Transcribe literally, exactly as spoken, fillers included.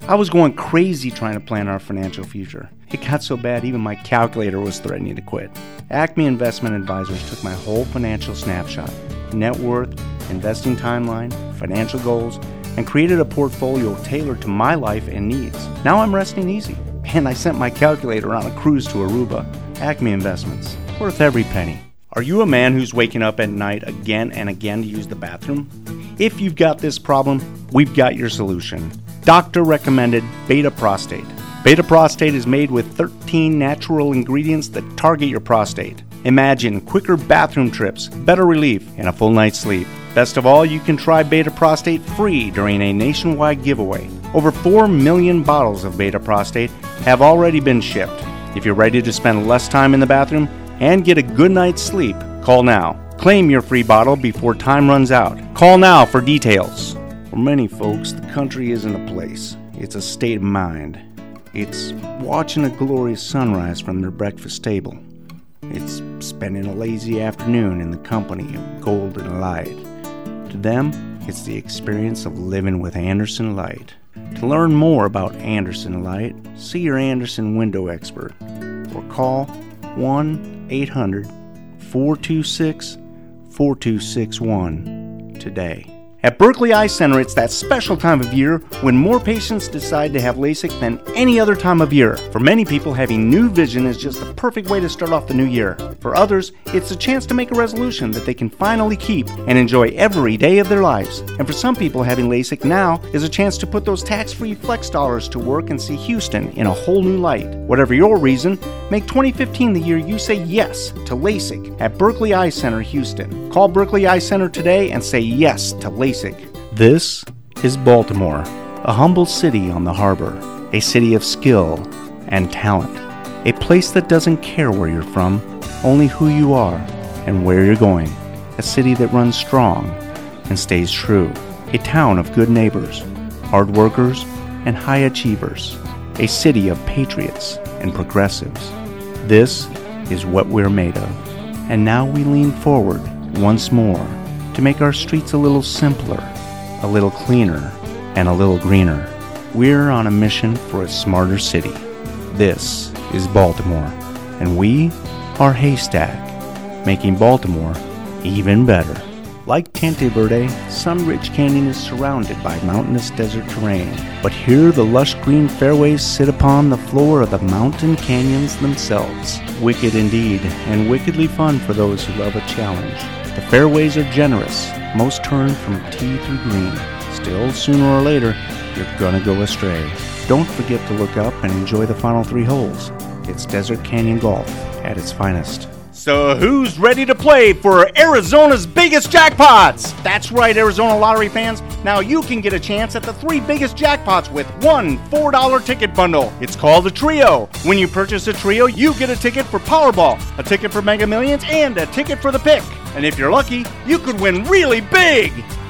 I was going crazy trying to plan our financial future. It got so bad even my calculator was threatening to quit. Acme Investment Advisors took my whole financial snapshot, net worth, investing timeline, financial goals, and created a portfolio tailored to my life and needs. Now I'm resting easy. And I sent my calculator on a cruise to Aruba. Acme Investments, worth every penny. Are you a man who's waking up at night again and again to use the bathroom? If you've got this problem, we've got your solution. Doctor recommended Beta Prostate. Beta Prostate is made with thirteen natural ingredients that target your prostate. Imagine quicker bathroom trips, better relief, and a full night's sleep. Best of all, you can try Beta Prostate free during a nationwide giveaway. Over four million bottles of Beta Prostate have already been shipped. If you're ready to spend less time in the bathroom and get a good night's sleep, call now. Claim your free bottle before time runs out. Call now for details. For many folks, the country isn't a place. It's a state of mind. It's watching a glorious sunrise from their breakfast table. It's spending a lazy afternoon in the company of Golden Light. To them, it's the experience of living with Anderson Light. To learn more about Anderson Light, see your Anderson window expert or call one eight hundred four two six four two six one today. At Berkeley Eye Center, it's that special time of year when more patients decide to have LASIK than any other time of year. For many people, having new vision is just the perfect way to start off the new year. For others, it's a chance to make a resolution that they can finally keep and enjoy every day of their lives. And for some people, having LASIK now is a chance to put those tax-free flex dollars to work and see Houston in a whole new light. Whatever your reason, make twenty fifteen the year you say yes to LASIK at Berkeley Eye Center, Houston. Call Berkeley Eye Center today and say yes to LASIK. This is Baltimore, a humble city on the harbor, a city of skill and talent, a place that doesn't care where you're from, only who you are and where you're going, a city that runs strong and stays true, a town of good neighbors, hard workers, and high achievers, a city of patriots and progressives. This is what we're made of, and now we lean forward once more to make our streets a little simpler, a little cleaner, and a little greener. We're on a mission for a smarter city. This is Baltimore, and we are Haystack, making Baltimore even better. Like Tente Verde, Sunridge Canyon is surrounded by mountainous desert terrain, but here the lush green fairways sit upon the floor of the mountain canyons themselves. Wicked indeed, and wickedly fun for those who love a challenge. The fairways are generous, most turn from tee through green. Still, sooner or later, you're gonna go astray. Don't forget to look up and enjoy the final three holes. It's Desert Canyon Golf at its finest. So who's ready to play for Arizona's biggest jackpots? That's right, Arizona Lottery fans. Now you can get a chance at the three biggest jackpots with one four dollar ticket bundle. It's called a trio. When you purchase a trio, you get a ticket for Powerball, a ticket for Mega Millions, and a ticket for the pick. And if you're lucky, you could win really big.